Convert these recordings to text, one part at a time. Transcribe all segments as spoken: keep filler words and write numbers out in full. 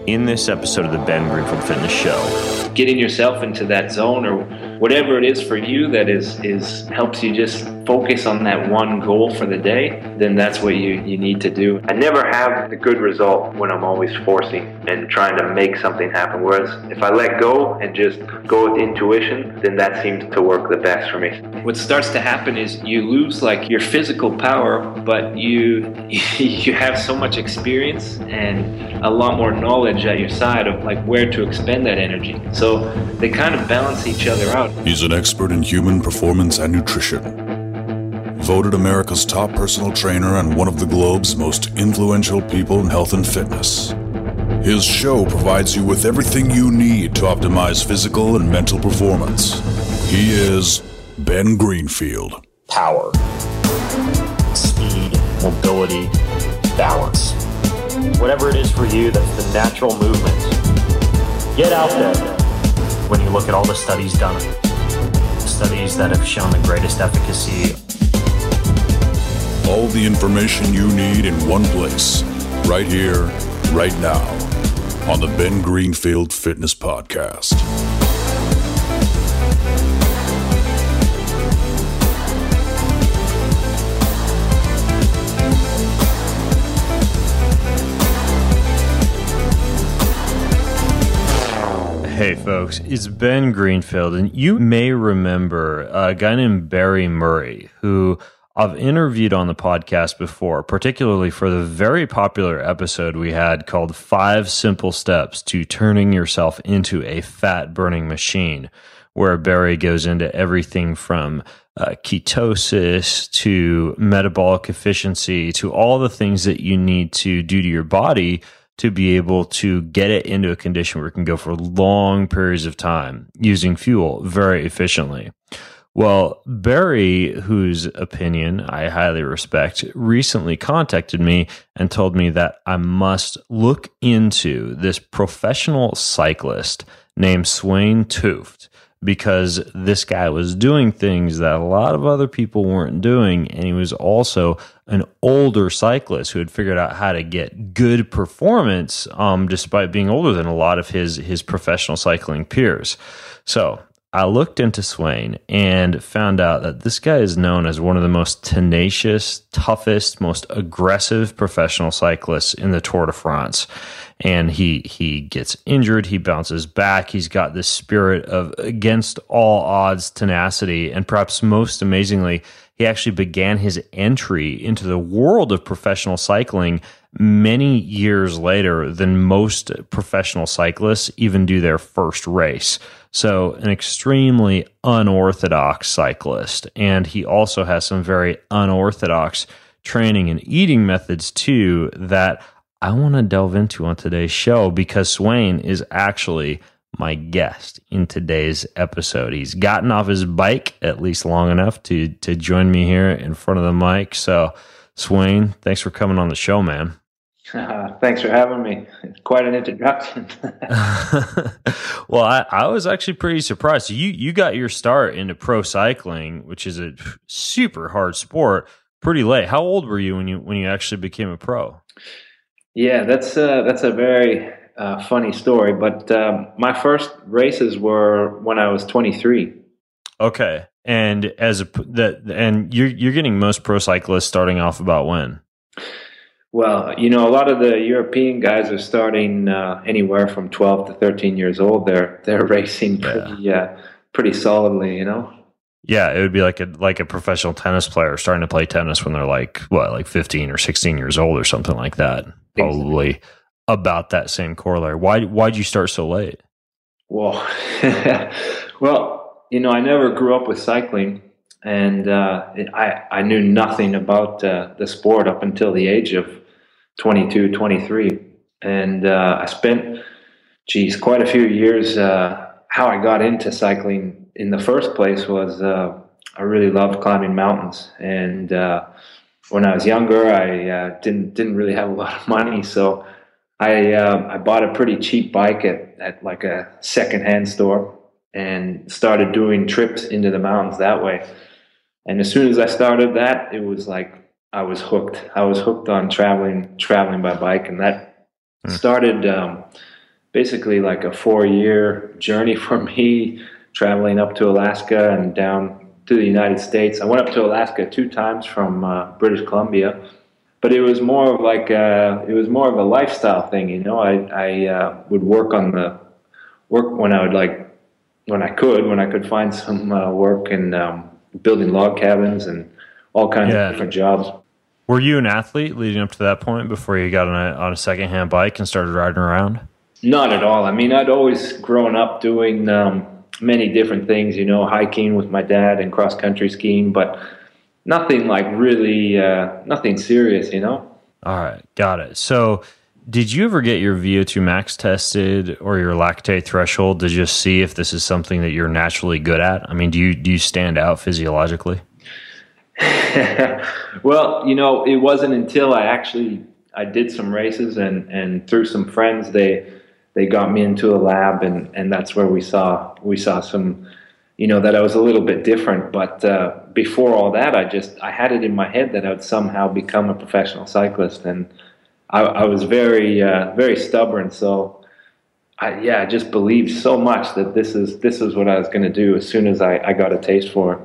in this episode of the Ben Greenfield Fitness Show. Getting yourself into that zone or whatever it is for you that is is helps you just focus on that one goal for the day, then that's what you, you need to do. I never have a good result when I'm always forcing and trying to make something happen. Whereas if I let go and just go with intuition, then that seems to work the best for me. What starts to happen is you lose like your physical power, but you you have so much experience and a lot more knowledge at your side of like where to expend that energy. So they kind of balance each other out. He's an expert in human performance and nutrition. Voted America's top personal trainer and one of the globe's most influential people in health and fitness. His show provides you with everything you need to optimize physical and mental performance. He is Ben Greenfield. Power, speed, mobility, balance. Whatever it is for you, that's the natural movement. Get out there. When you look at all the studies done, studies that have shown the greatest efficacy. All the information you need in one place, right here, right now, on the Ben Greenfield Fitness Podcast. Hey folks, it's Ben Greenfield, and you may remember a guy named Barry Murray, who I've interviewed on the podcast before, particularly for the very popular episode we had called Five Simple Steps to Turning Yourself into a Fat Burning Machine, where Barry goes into everything from uh, ketosis to metabolic efficiency to all the things that you need to do to your body to be able to get it into a condition where it can go for long periods of time using fuel very efficiently. Well, Barry, whose opinion I highly respect, recently contacted me and told me that I must look into this professional cyclist named Svein Tuft, because this guy was doing things that a lot of other people weren't doing, and he was also an older cyclist who had figured out how to get good performance um, despite being older than a lot of his, his professional cycling peers. So I looked into Svein and found out that this guy is known as one of the most tenacious, toughest, most aggressive professional cyclists in the Tour de France. And he he gets injured, he bounces back, he's got this spirit of against all odds tenacity, and perhaps most amazingly, he actually began his entry into the world of professional cycling many years later than most professional cyclists even do their first race. So an extremely unorthodox cyclist. And he also has some very unorthodox training and eating methods too that I want to delve into on today's show, because Svein is actually my guest in today's episode. He's gotten off his bike at least long enough to to join me here in front of the mic. So Svein, thanks for coming on the show, man. Uh, thanks for having me. It's quite an introduction. Well, I, I was actually pretty surprised. You you got your start into pro cycling, which is a super hard sport, pretty late. How old were you when you when you actually became a pro? Yeah, that's uh, that's a very uh, funny story. But um, my first races were when I was twenty-three. Okay, and as a that and you're you're getting most pro cyclists starting off about when? Well, you know, a lot of the European guys are starting uh, anywhere from twelve to thirteen years old. They're they're racing pretty yeah. uh, pretty solidly, you know. Yeah, it would be like a like a professional tennis player starting to play tennis when they're like what, like fifteen or sixteen years old or something like that. Probably exactly. About that same corollary. Why why'd you start so late? Well, well, you know, I never grew up with cycling, and uh, it, I I knew nothing about uh, the sport up until the age of twenty-two, twenty-three, and uh, I spent, geez, quite a few years. Uh, how I got into cycling in the first place was uh, I really loved climbing mountains, and uh, when I was younger, I uh, didn't didn't really have a lot of money, so I uh, I bought a pretty cheap bike at, at like a secondhand store and started doing trips into the mountains that way. And as soon as I started that, it was like I was hooked. I was hooked on traveling traveling by bike, and that mm. started um, basically like a four-year journey for me, traveling up to Alaska and down to the United States. I went up to Alaska two times from uh, British Columbia, but it was more of like a, it was more of a lifestyle thing, you know. I I uh, would work on the work when I would like when I could when I could find some uh, work and um, building log cabins and all kinds yeah. of different jobs. Were you an athlete leading up to that point before you got on a on a secondhand bike and started riding around? Not at all. I mean, I'd always grown up doing um, many different things, you know, hiking with my dad and cross country skiing, but nothing like really, uh, nothing serious, you know? All right. Got it. So did you ever get your V O two max tested or your lactate threshold to just see if this is something that you're naturally good at? I mean, do you, do you stand out physiologically? Well, you know, it wasn't until I actually, I did some races and, and through some friends, they, they got me into a lab and, and that's where we saw, we saw some, you know, that I was a little bit different. But uh, before all that, I just, I had it in my head that I would somehow become a professional cyclist. And I, I was very, uh, very stubborn. So I, yeah, I just believed so much that this is, this is what I was going to do as soon as I, I got a taste for it.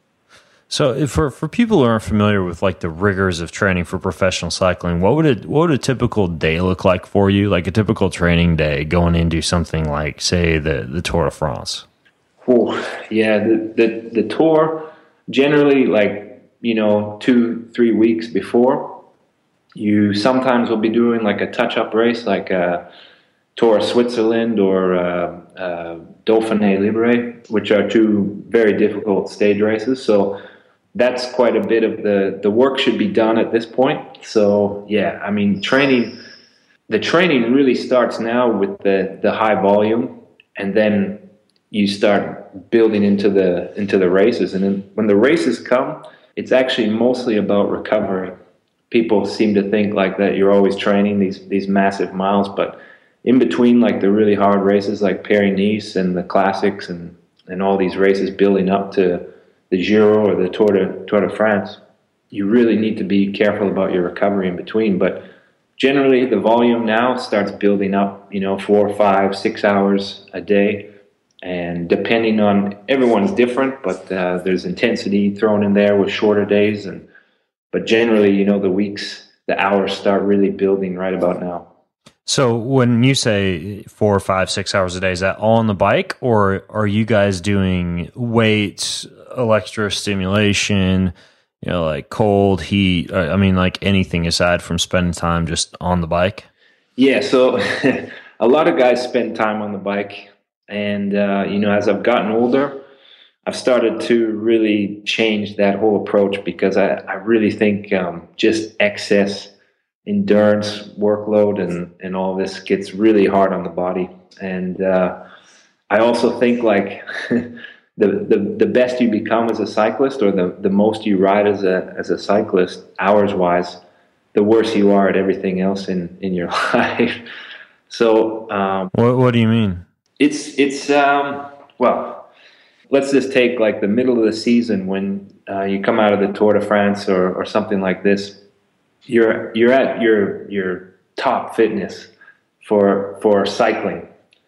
So if for, for people who aren't familiar with like the rigors of training for professional cycling, what would it, what would a typical day look like for you? Like a typical training day going into something like, say, the, the Tour de France? Oh, yeah, the, the, the Tour, generally like, you know, two, three weeks before, you sometimes will be doing like a touch-up race, like a Tour of Switzerland or uh, uh, Dauphiné Libre, which are two very difficult stage races. So that's quite a bit of the, the work should be done at this point. So yeah, I mean, training, the training really starts now with the, the high volume, and then you start building into the, into the races. And then when the races come, it's actually mostly about recovery. People seem to think like that you're always training these, these massive miles, but in between like the really hard races like Paris-Nice and the classics and, and all these races building up to the Giro or the Tour de, Tour de France, you really need to be careful about your recovery in between. But generally the volume now starts building up, you know, four, five, six hours a day. And depending on, everyone's different, but uh, there's intensity thrown in there with shorter days. And but generally, you know, the weeks, the hours start really building right about now. So when you say four, five, six hours a day, is that all on the bike, or are you guys doing weights, electrostimulation, you know, like cold, heat? I mean, like anything aside from spending time just on the bike? Yeah, so a lot of guys spend time on the bike. And, uh, you know, as I've gotten older, I've started to really change that whole approach because I, I really think um, just excess endurance workload and, and all this gets really hard on the body. And uh, I also think like the, the the best you become as a cyclist, or the, the most you ride as a as a cyclist hours wise, the worse you are at everything else in, in your life. So um, what what do you mean? It's it's um, well, let's just take like the middle of the season when uh, you come out of the Tour de France or, or something like this. You're you're at your your top fitness for for cycling,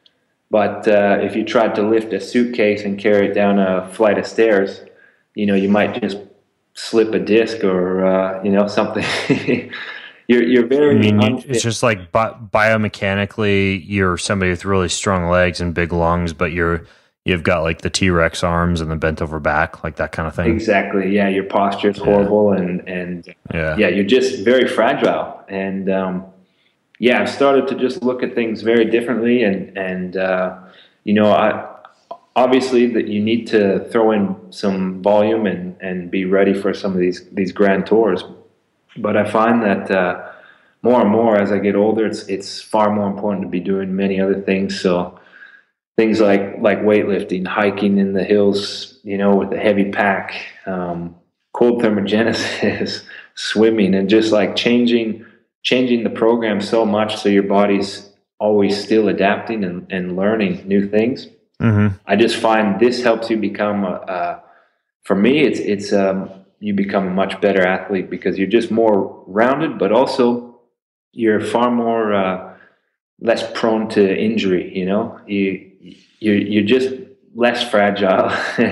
but uh, if you tried to lift a suitcase and carry it down a flight of stairs, you know, you might just slip a disc or uh, you know, something. you're you're very. I mean, unfit. It's just like bi- biomechanically, you're somebody with really strong legs and big lungs, but you're you've got like the T-Rex arms and the bent over back, like that kind of thing. Exactly. Yeah. Your posture is horrible. Yeah. And, and yeah. yeah, you're just very fragile. And, um, yeah, I've started to just look at things very differently. And, and, uh, you know, I, obviously that you need to throw in some volume and, and be ready for some of these, these grand tours. But I find that, uh, more and more as I get older, it's, it's far more important to be doing many other things. So, things like, like weightlifting, hiking in the hills, you know, with a heavy pack, um, cold thermogenesis, swimming, and just like changing, changing the program so much so your body's always still adapting and, and learning new things. Mm-hmm. I just find this helps you become a, a for me, it's, it's, um, you become a much better athlete because you're just more rounded, but also you're far more, uh, less prone to injury. You know, you you you're just less fragile,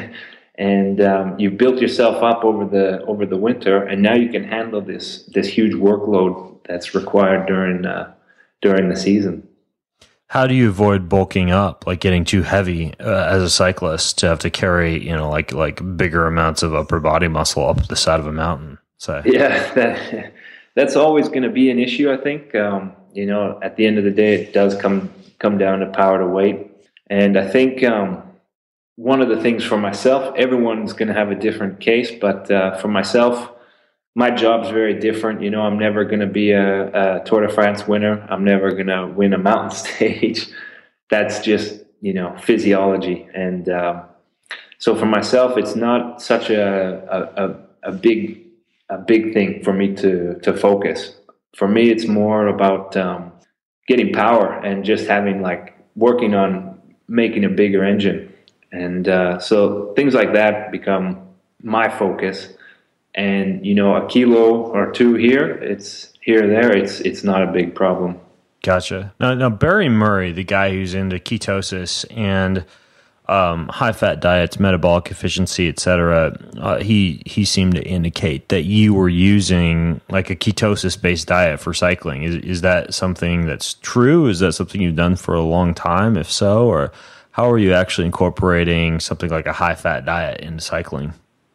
and um, you've built yourself up over the over the winter, and now you can handle this this huge workload that's required during uh, during the season. How do you avoid bulking up, like getting too heavy uh, as a cyclist to have to carry, you know, like like bigger amounts of upper body muscle up the side of a mountain? So yeah, that, that's always going to be an issue. I think um, you know, at the end of the day, it does come come down to power to weight, and I think um, one of the things for myself, everyone's going to have a different case, but uh, for myself, my job's very different. You know, I'm never going to be a, a Tour de France winner. I'm never going to win a mountain stage. That's just, you know, physiology. And um, so for myself, it's not such a, a, a big, a big thing for me to, to focus. For me, it's more about um, getting power and just having like working on making a bigger engine. And uh, so things like that become my focus. And, you know, a kilo or two here, it's here or there, it's it's not a big problem. Gotcha. Now, now Barry Murray, the guy who's into ketosis and um, high-fat diets, metabolic efficiency, et cetera, uh, he, he seemed to indicate that you were using like a ketosis-based diet for cycling. Is, is that something that's true? Is that something you've done for a long time? If so, or how are you actually incorporating something like a high-fat diet into cycling?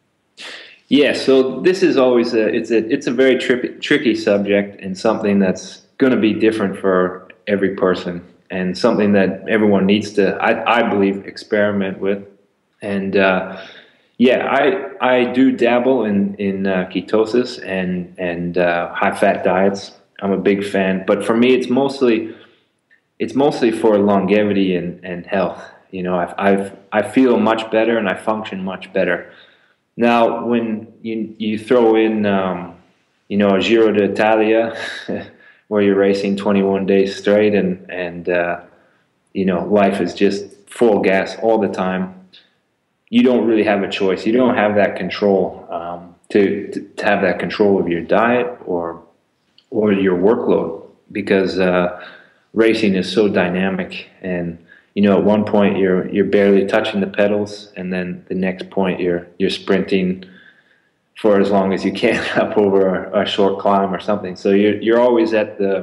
Yeah, so this is always a it's a it's a very tri- tricky subject and something that's going to be different for every person and something that everyone needs to I, I believe experiment with. And uh, yeah, I I do dabble in in uh, ketosis and and uh, high fat diets. I'm a big fan, but for me, it's mostly it's mostly for longevity and, and health. You know, I've, I've I feel much better and I function much better. Now, when you you throw in, um, you know, a Giro d'Italia, where you're racing twenty-one days straight, and and uh, you know, life is just full gas all the time, you don't really have a choice. You don't have that control um, to, to to have that control of your diet or or your workload, because uh, racing is so dynamic. And you know, at one point you're you're barely touching the pedals, and then the next point you're you're sprinting for as long as you can up over a, a short climb or something. So you're you're always at the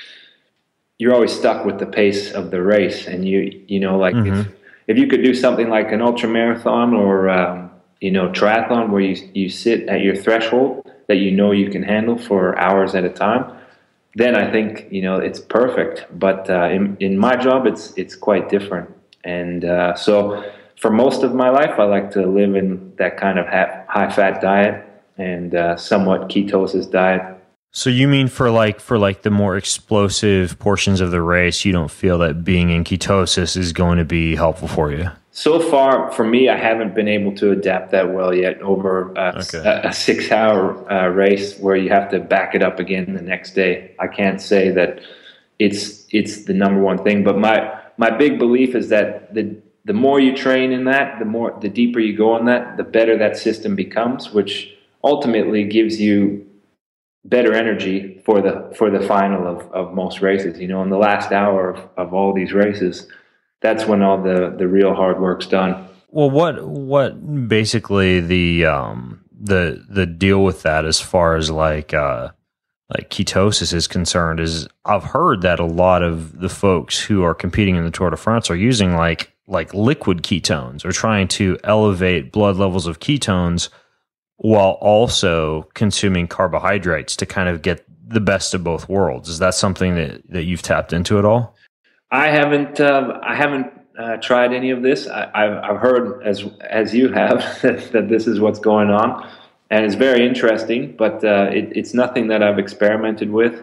you're always stuck with the pace of the race, and you you know, like mm-hmm. if if you could do something like an ultra marathon or um, you know, triathlon, where you you sit at your threshold that you know you can handle for hours at a time, then I think, you know, it's perfect. But uh, in, in my job, it's it's quite different. And uh, so for most of my life, I like to live in that kind of high-fat diet and uh, somewhat ketosis diet. So you mean for like for like the more explosive portions of the race, you don't feel that being in ketosis is going to be helpful for you? So far, for me, I haven't been able to adapt that well yet over a, okay. a, a six-hour uh, race where you have to back it up again the next day. I can't say that it's it's the number one thing, but my my big belief is that the the more you train in that, the more the deeper you go on that, the better that system becomes, which ultimately gives you better energy for the for the final of, of most races. You know, in the last hour of, of all these races, that's when all the, the real hard work's done. Well, what what basically the um the the deal with that, as far as like uh like ketosis is concerned, is I've heard that a lot of the folks who are competing in the Tour de France are using like like liquid ketones, or trying to elevate blood levels of ketones while also consuming carbohydrates to kind of get the best of both worlds. Is that something that, that you've tapped into at all? I haven't. Um, I haven't uh, tried any of this. I, I've, I've heard, as as you have, that this is what's going on, and it's very interesting. But uh, it, it's nothing that I've experimented with.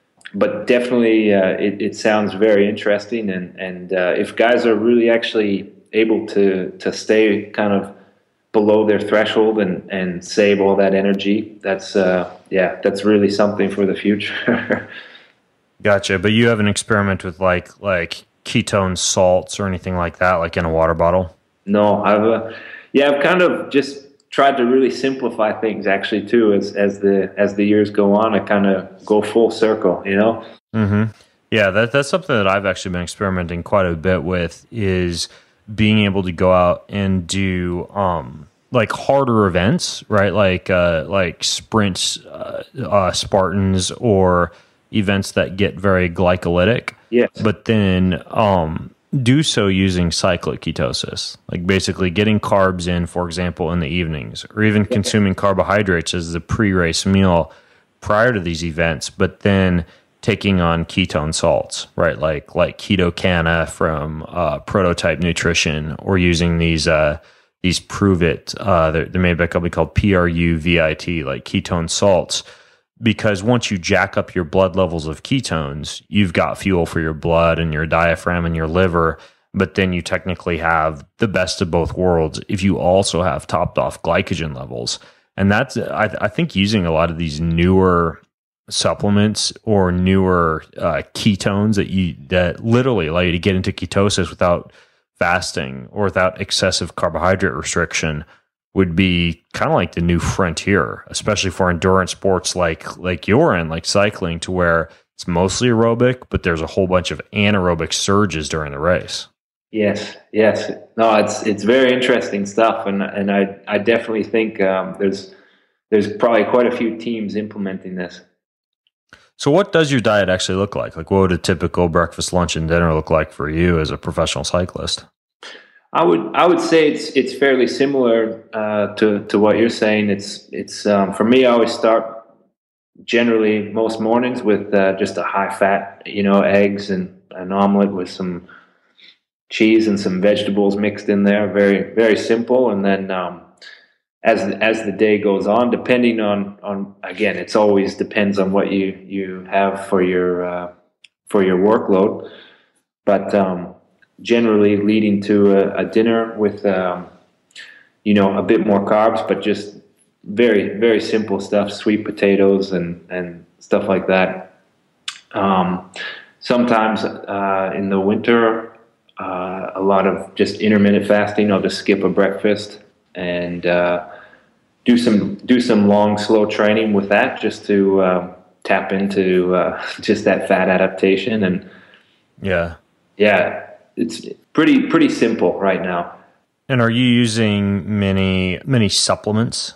But definitely, uh, it, it sounds very interesting. And and uh, if guys are really actually able to to stay kind of below their threshold and and save all that energy, that's uh, yeah, that's really something for the future. Gotcha. But you haven't experimented with like like ketone salts or anything like that, like in a water bottle? No, I've uh, yeah, I've kind of just tried to really simplify things actually too. As as the as the years go on, I kind of go full circle, you know. Mm-hmm. Yeah, that that's something that I've actually been experimenting quite a bit with, is being able to go out and do um like harder events, right? Like uh like sprints, uh, uh Spartans, or events that get very glycolytic. Yes. But then um do so using cyclic ketosis, like basically getting carbs in, for example, in the evenings, or even consuming carbohydrates as the pre-race meal prior to these events, but then taking on ketone salts, right? Like like Ketocana from uh, Prototype Nutrition, or using these uh, these Prove It. Uh, they're, they're made by a company called P R U V I T, like ketone salts. Because once you jack up your blood levels of ketones, you've got fuel for your blood and your diaphragm and your liver. But then you technically have the best of both worlds if you also have topped off glycogen levels. And that's, I, I think, using a lot of these newer supplements or newer uh, ketones that you that literally allow you to get into ketosis without fasting or without excessive carbohydrate restriction would be kind of like the new frontier, especially for endurance sports like like you're in, like cycling, to where it's mostly aerobic, but there's a whole bunch of anaerobic surges during the race. Yes, yes. No, it's it's very interesting stuff, and and I I definitely think um, there's there's probably quite a few teams implementing this. So what does your diet actually look like? Like, what would a typical breakfast, lunch, and dinner look like for you as a professional cyclist? I would I would say it's it's fairly similar uh, to to what you're saying. It's it's um, for me. I always start generally most mornings with uh, just a high fat, you know, eggs and an omelet with some cheese and some vegetables mixed in there. Very very simple. And then um, as as the day goes on, depending on on again, it's always depends on what you you have for your uh, for your workload, but. Um, generally leading to a, a dinner with, um, you know, a bit more carbs, but just very, very simple stuff, sweet potatoes and, and stuff like that. Um, sometimes uh, in the winter, uh, a lot of just intermittent fasting. I'll just skip a breakfast and uh, do some do some long, slow training with that, just to uh, tap into uh, just that fat adaptation. And yeah, yeah. It's pretty pretty simple right now. And are you using many many supplements?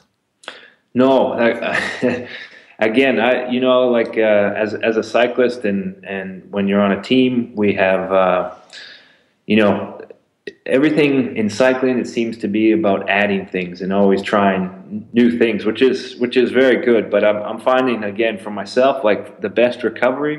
No, I, again, I you know like uh, as as a cyclist and and when you're on a team, we have uh, you know everything in cycling. It seems to be about adding things and always trying new things, which is which is very good. But I'm I'm finding again for myself, like the best recovery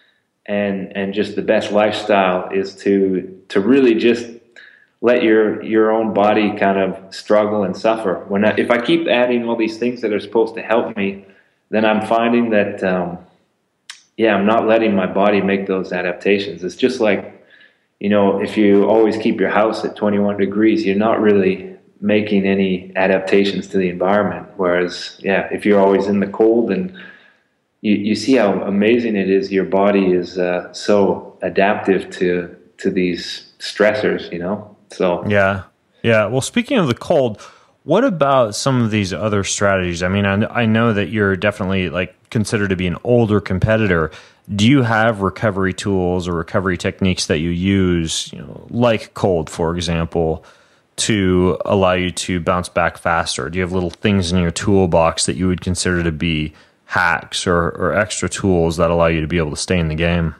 and and just the best lifestyle is to to really just let your your own body kind of struggle and suffer. When I, if I keep adding all these things that are supposed to help me, then I'm finding that um, yeah, I'm not letting my body make those adaptations. It's just like, you know, if you always keep your house at twenty-one degrees, you're not really making any adaptations to the environment. Whereas, yeah, if you're always in the cold, and you, you see how amazing it is, your body is uh, so adaptive to to these stressors, you know? So yeah. Yeah. Well, speaking of the cold, what about some of these other strategies? I mean, I, I know that you're definitely like considered to be an older competitor. Do you have recovery tools or recovery techniques that you use, you know, like cold, for example, to allow you to bounce back faster? Do you have little things in your toolbox that you would consider to be hacks or, or extra tools that allow you to be able to stay in the game?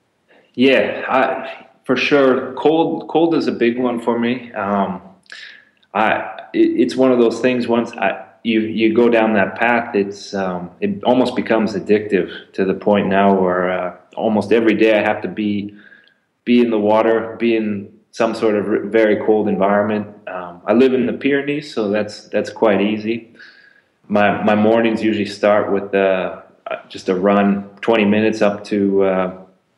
Yeah, I, for sure. Cold, cold is a big one for me. Um, I, it, it's one of those things. Once I, you you go down that path, it's um, it almost becomes addictive to the point now where uh, almost every day I have to be be in the water, be in some sort of very cold environment. Um, I live in the Pyrenees, so that's that's quite easy. My my mornings usually start with uh, just a run, twenty minutes up to uh,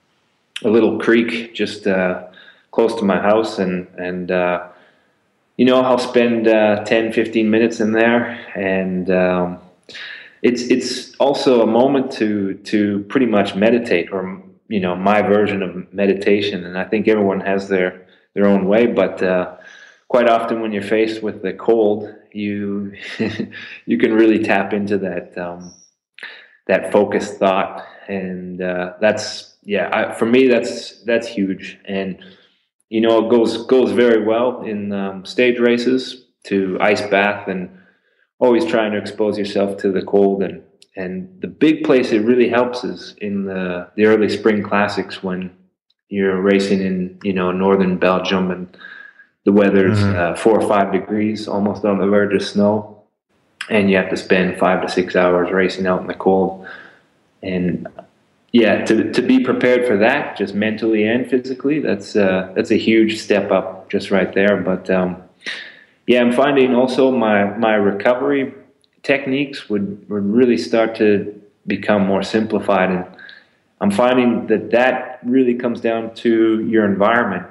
a little creek just uh, close to my house, and and uh, you know, I'll spend uh, ten, fifteen minutes in there, and um, it's it's also a moment to to pretty much meditate, or you know, my version of meditation. And I think everyone has their their own way, but uh, quite often when you're faced with the cold, you you can really tap into that um, that focused thought, and uh, that's yeah, I, for me, that's that's huge. And you know, it goes goes very well in um, stage races to ice bath and always trying to expose yourself to the cold. And and the big place it really helps is in the the early spring classics when you're racing in, you know, northern Belgium and the weather's mm-hmm. uh, four or five degrees, almost on the verge of snow, and you have to spend five to six hours racing out in the cold. And yeah, to to be prepared for that, just mentally and physically, that's uh, that's a huge step up just right there. But um, yeah, I'm finding also my my recovery techniques would, would really start to become more simplified, and I'm finding that that really comes down to your environment.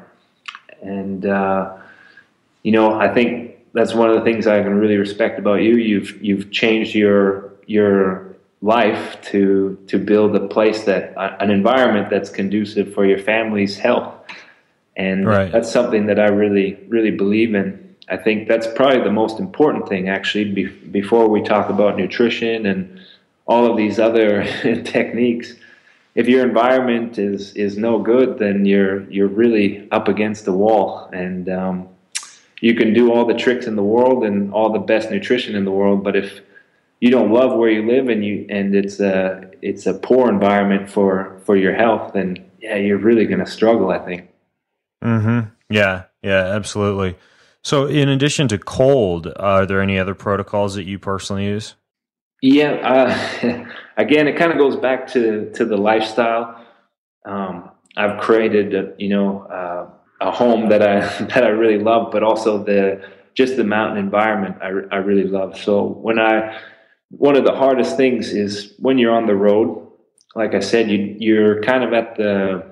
And uh, you know, I think that's one of the things I can really respect about you. You've you've changed your your life to to build a place that uh, an environment that's conducive for your family's health, and right. that's something that I really really believe in. I think that's probably the most important thing, actually, be, before we talk about nutrition and all of these other techniques. If your environment is is no good, then you're you're really up against the wall, and um, you can do all the tricks in the world and all the best nutrition in the world, but if you don't love where you live and you and it's a it's a poor environment for for your health, then yeah, you're really going to struggle, I think. Mm-hmm. Yeah, yeah, absolutely. So, in addition to cold, uh, are there any other protocols that you personally use? Yeah, uh, again, it kind of goes back to to the lifestyle. Um, I've created, a, you know, uh, a home that I that I really love, but also the just the mountain environment I I really love. So when I one of the hardest things is when you're on the road. Like I said, you you're kind of at the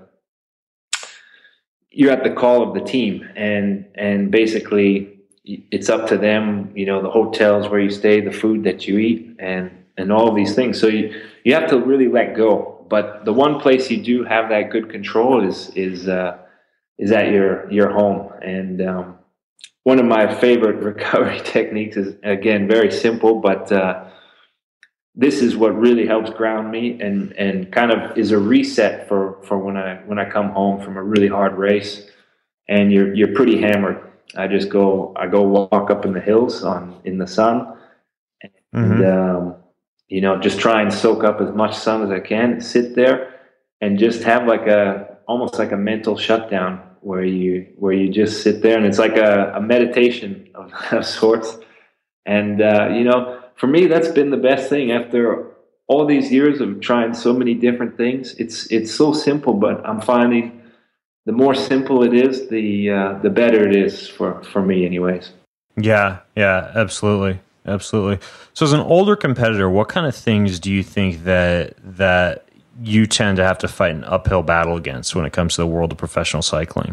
you're at the call of the team, and and basically it's up to them, you know, the hotels where you stay, the food that you eat, and and all of these things. So you you have to really let go. But the one place you do have that good control is is uh, is at your your home. And um, one of my favorite recovery techniques is, again, very simple, but uh, this is what really helps ground me and, and kind of is a reset for, for when I when I come home from a really hard race and you're you're pretty hammered. I just go I go walk up in the hills on in the sun, and mm-hmm. um, you know, just try and soak up as much sun as I can. Sit there and just have like a almost like a mental shutdown where you where you just sit there, and it's like a, a meditation of, of sorts. And uh, you know. For me, that's been the best thing after all these years of trying so many different things. It's it's so simple, but I'm finding the more simple it is, the uh, the better it is for, for me anyways. Yeah, yeah, absolutely. Absolutely. So as an older competitor, what kind of things do you think that that you tend to have to fight an uphill battle against when it comes to the world of professional cycling?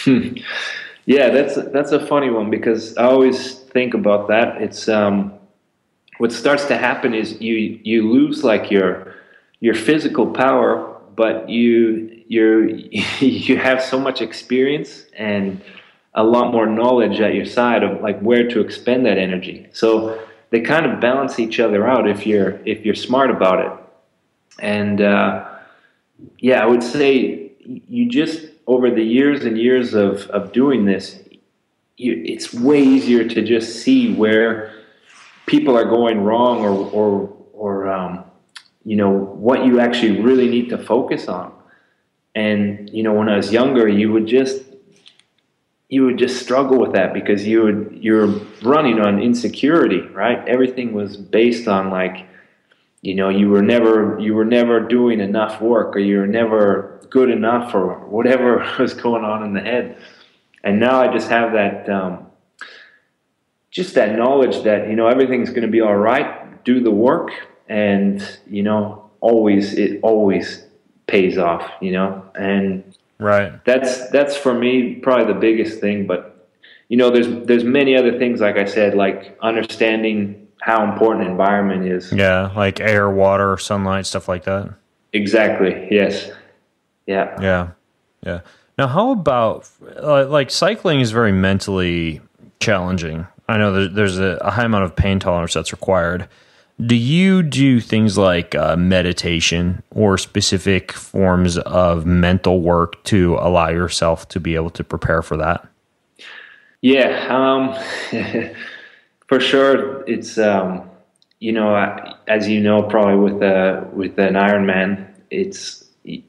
Yeah, that's that's a funny one because I always think about that. It's um what starts to happen is you you lose like your your physical power, but you you you have so much experience and a lot more knowledge at your side of like where to expend that energy. So they kind of balance each other out if you're if you're smart about it. And uh, yeah, I would say you just over the years and years of of doing this, you, it's way easier to just see where people are going wrong, or or or um, you know, what you actually really need to focus on. And you know, when I was younger, you would just you would just struggle with that because you would you're running on insecurity, right? Everything was based on like, you know, you were never you were never doing enough work, or you were never good enough, or whatever was going on in the head. And now I just have that. Um, just that knowledge that, you know, everything's going to be all right, do the work, and, you know, always, it always pays off, you know, and right. That's, that's for me, probably the biggest thing. But, you know, there's, there's many other things, like I said, like understanding how important environment is. Yeah. Like air, water, sunlight, stuff like that. Exactly. Yes. Yeah. Yeah. Yeah. Now, how about uh, like cycling is very mentally challenging. I know there's a high amount of pain tolerance that's required. Do you do things like uh, meditation or specific forms of mental work to allow yourself to be able to prepare for that? Yeah, um, for sure. It's um, you know, as you know, probably with uh, with an Ironman, it's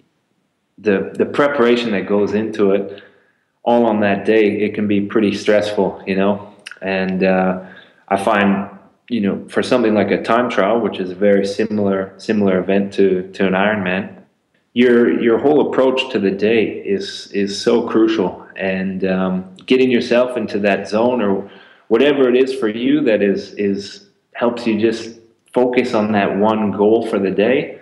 the the preparation that goes into it. All on that day, it can be pretty stressful, you know. And uh, I find, you know, for something like a time trial, which is a very similar similar event to to an Ironman, your your whole approach to the day is is so crucial. And um, getting yourself into that zone or whatever it is for you that is is helps you just focus on that one goal for the day,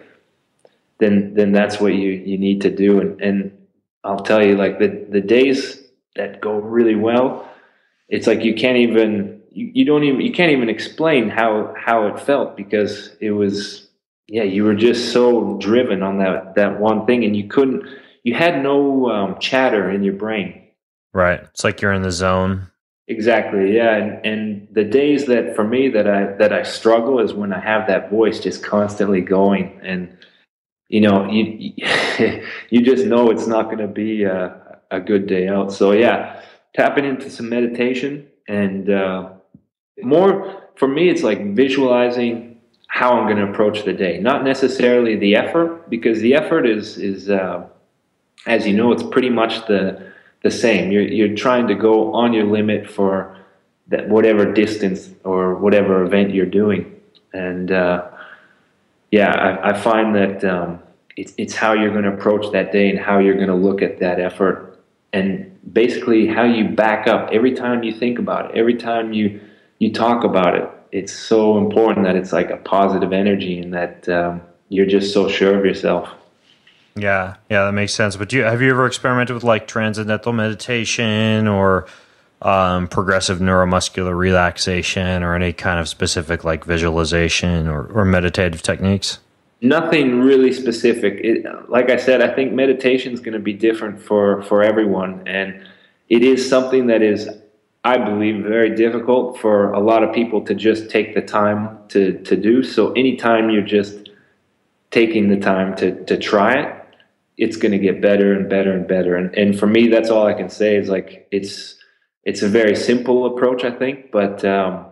then then that's what you you need to do. And and I'll tell you, like the the days that go really well, it's like you can't even you, you don't even you can't even explain how how it felt, because it was, yeah, you were just so driven on that that one thing, and you couldn't you had no um, chatter in your brain. Right. It's like you're in the zone. Exactly. Yeah. And, and the days that for me that I, that I struggle is when I have that voice just constantly going, and, you know, you, you just know it's not going to be a, a good day out. So yeah, tapping into some meditation and, uh, more for me, it's like visualizing how I'm going to approach the day, not necessarily the effort, because the effort is, is, uh, as you know, it's pretty much the, the same. You're you're trying to go on your limit for that whatever distance or whatever event you're doing, and uh, yeah, I, I find that um, it's it's how you're going to approach that day and how you're going to look at that effort, and basically how you back up every time you think about it, every time you you talk about it. It's so important that it's like a positive energy and that um, you're just so sure of yourself. Yeah, yeah, that makes sense. But do you, have you ever experimented with like transcendental meditation or um, progressive neuromuscular relaxation or any kind of specific like visualization or, or meditative techniques? Nothing really specific. It, like I said, I think meditation is going to be different for, for everyone. And it is something that is, I believe, very difficult for a lot of people to just take the time to, to do. So anytime you're just taking the time to, to try it, it's going to get better and better and better. And and for me, that's all I can say is like, it's, it's a very simple approach, I think, but um,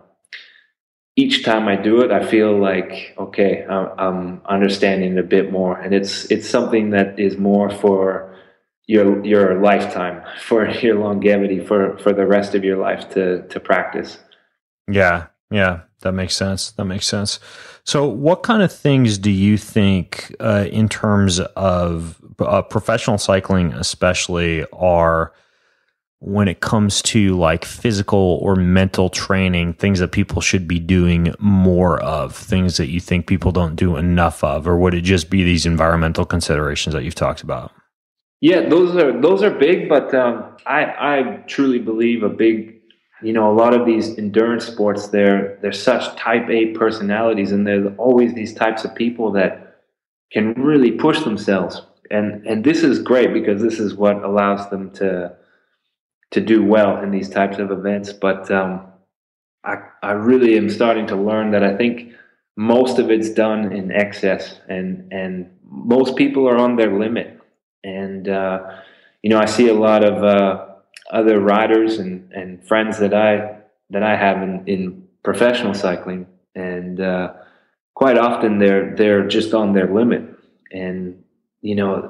each time I do it, I feel like, okay, I'm, I'm understanding a bit more. And it's, it's something that is more for your, your lifetime, for your longevity, for, for the rest of your life to, to practice. Yeah. Yeah. That makes sense. That makes sense. So what kind of things do you think uh, in terms of uh, professional cycling especially are, when it comes to like physical or mental training, things that people should be doing more of, things that you think people don't do enough of, or would it just be these environmental considerations that you've talked about? Yeah, those are those are big, but um, I I truly believe a big, you know, a lot of these endurance sports, they're they're such type A personalities, and there's always these types of people that can really push themselves, and and this is great because this is what allows them to to do well in these types of events. But um, I I really am starting to learn that I think most of it's done in excess, and and most people are on their limit, and uh, you know, I see a lot of uh, other riders and, and friends that I that I have in, in professional cycling, and uh, quite often they're they're just on their limit, and you know,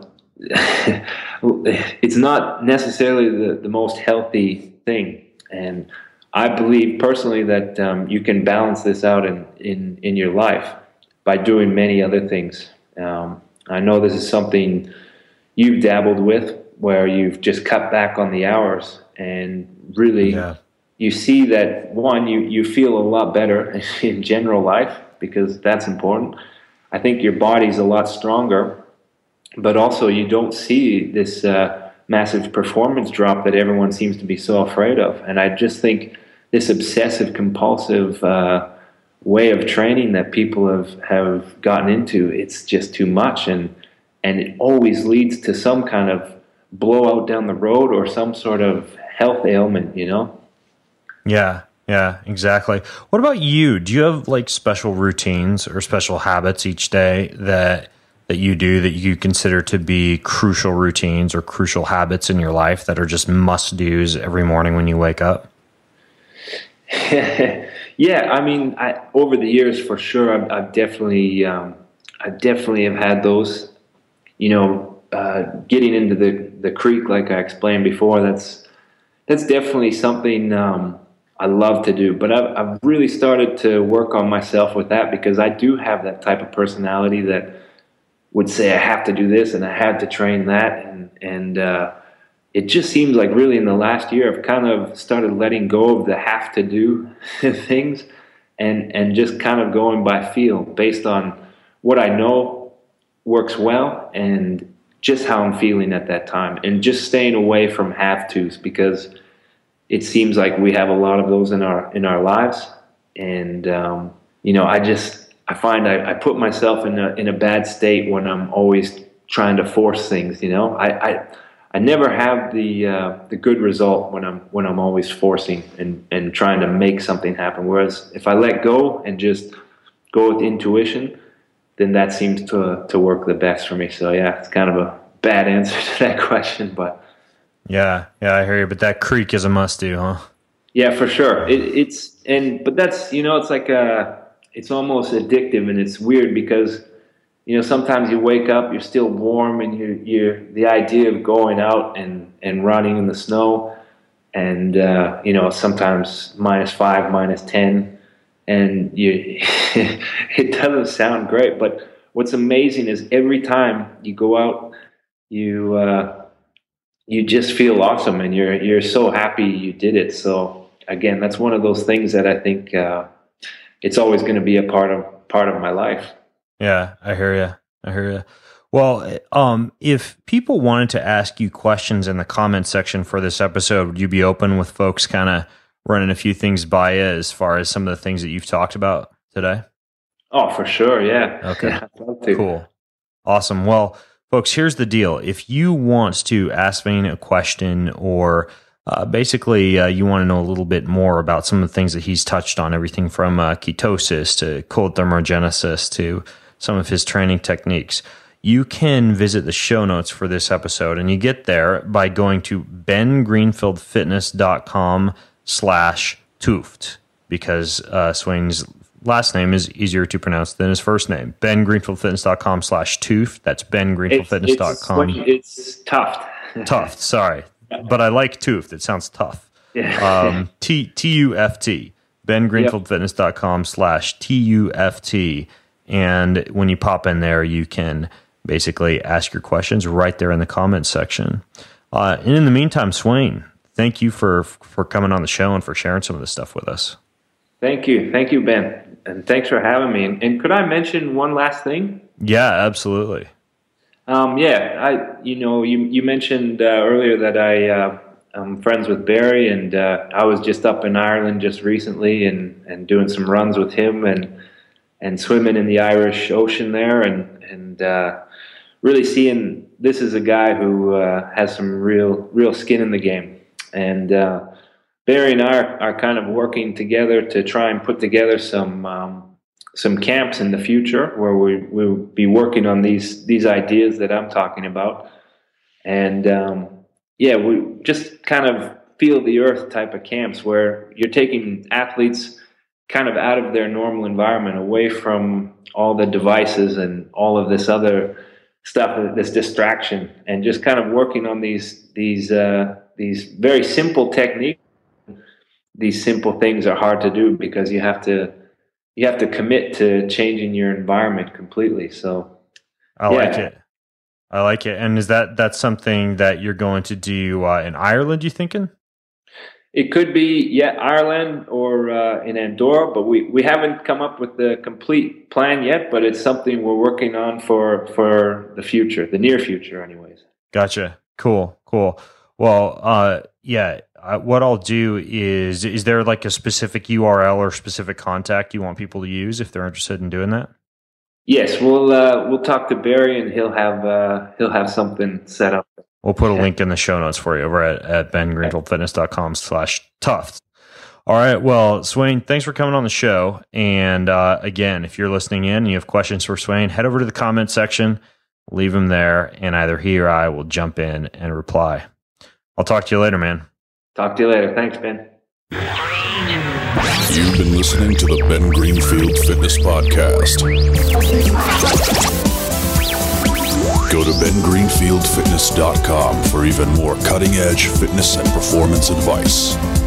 it's not necessarily the, the most healthy thing. And I believe personally that um, you can balance this out in, in, in your life by doing many other things. Um, I know this is something you've dabbled with, where you've just cut back on the hours, and really yeah. you see that, one, you, you feel a lot better in general life, because that's important. I think your body's a lot stronger, but also you don't see this uh, massive performance drop that everyone seems to be so afraid of. And I just think this obsessive compulsive uh, way of training that people have, have gotten into, it's just too much, and and it always leads to some kind of blowout down the road or some sort of health ailment, you know? Yeah, Yeah, exactly. What about you? Do you have like special routines or special habits each day that that you do that you consider to be crucial routines or crucial habits in your life that are just must-dos every morning when you wake up? Yeah, I mean, I, over the years, for sure, I've, I've definitely, um, I definitely have had those. You know, uh, getting into the the creek, like I explained before, that's that's definitely something um, I love to do. But I've I've really started to work on myself with that because I do have that type of personality that would say I have to do this and I had to train that, and and uh, it just seems like really in the last year I've kind of started letting go of the have to do things and and just kind of going by feel based on what I know works well and just how I'm feeling at that time, and just staying away from have tos because it seems like we have a lot of those in our in our lives. And um, you know, I just I find I, I put myself in a in a bad state when I'm always trying to force things. You know, I. I I never have the uh, the good result when I'm when I'm always forcing and, and trying to make something happen. Whereas if I let go and just go with intuition, then that seems to to work the best for me. So yeah, it's kind of a bad answer to that question, but yeah, yeah, I hear you. But that creek is a must do, huh? Yeah, for sure. It, it's and but that's you know it's like a it's almost addictive, and it's weird because. You know, sometimes you wake up, you're still warm, and you're, you're the idea of going out and, and running in the snow, and uh, you know, sometimes minus five, minus ten, and you it doesn't sound great. But what's amazing is every time you go out, you uh, you just feel awesome, and you're you're so happy you did it. So again, that's one of those things that I think uh, it's always going to be a part of part of my life. Yeah, I hear you. I hear you. Well, um, if people wanted to ask you questions in the comment section for this episode, would you be open with folks kind of running a few things by you as far as some of the things that you've talked about today? Oh, for sure. Yeah. Okay. Yeah, I'd love to. Cool. Awesome. Well, folks, here's the deal. If you want to ask Wayne a question or Uh, basically, uh, you want to know a little bit more about some of the things that he's touched on, everything from uh, ketosis to cold thermogenesis to some of his training techniques. You can visit the show notes for this episode, and you get there by going to bengreenfieldfitness.com slash Tooft, because uh, Swain's last name is easier to pronounce than his first name. bengreenfieldfitness.com slash Tooft. That's bengreenfieldfitness dot com. It's, it's, it's Tuft. Tuft, sorry. But I like Tooft. It sounds tough. Yeah. um, T T U F T. bengreenfieldfitness.com slash T U F T. And when you pop in there, you can basically ask your questions right there in the comments section. Uh, and in the meantime, Swain, thank you for for coming on the show and for sharing some of this stuff with us. Thank you. Thank you, Ben. And thanks for having me. And, and could I mention one last thing? Yeah, absolutely. Um, yeah, I you know you you mentioned uh, earlier that I uh, I'm friends with Barry, and uh, I was just up in Ireland just recently and, and doing some runs with him and and swimming in the Irish Ocean there, and and uh, really seeing this is a guy who uh, has some real real skin in the game. And uh, Barry and I are, are kind of working together to try and put together some. Um, some camps in the future where we will be working on these these ideas that I'm talking about. And um, yeah, we just kind of feel the earth type of camps where you're taking athletes kind of out of their normal environment, away from all the devices and all of this other stuff, this distraction, and just kind of working on these these uh, these very simple techniques. These simple things are hard to do because you have to you have to commit to changing your environment completely. So I yeah. like it. I like it. And is that that's something that you're going to do uh, in Ireland, you thinking? It could be, yeah, Ireland or uh, in Andorra, but we, we haven't come up with the complete plan yet, but it's something we're working on for, for the future, the near future anyways. Gotcha. Cool, cool. Well, uh, yeah, uh, what I'll do is, is there like a specific U R L or specific contact you want people to use if they're interested in doing that? Yes, we'll uh, we'll talk to Barry and he'll have uh, he'll have something set up. We'll put a link in the show notes for you over at, at bengreenfieldfitness.com slash Tufts. All right. Well, Swain, thanks for coming on the show. And uh, again, if you're listening in and you have questions for Swain, head over to the comment section, leave them there, and either he or I will jump in and reply. I'll talk to you later, man. Talk to you later. Thanks, Ben. You've been listening to the Ben Greenfield Fitness Podcast. Go to ben greenfield fitness dot com for even more cutting-edge fitness and performance advice.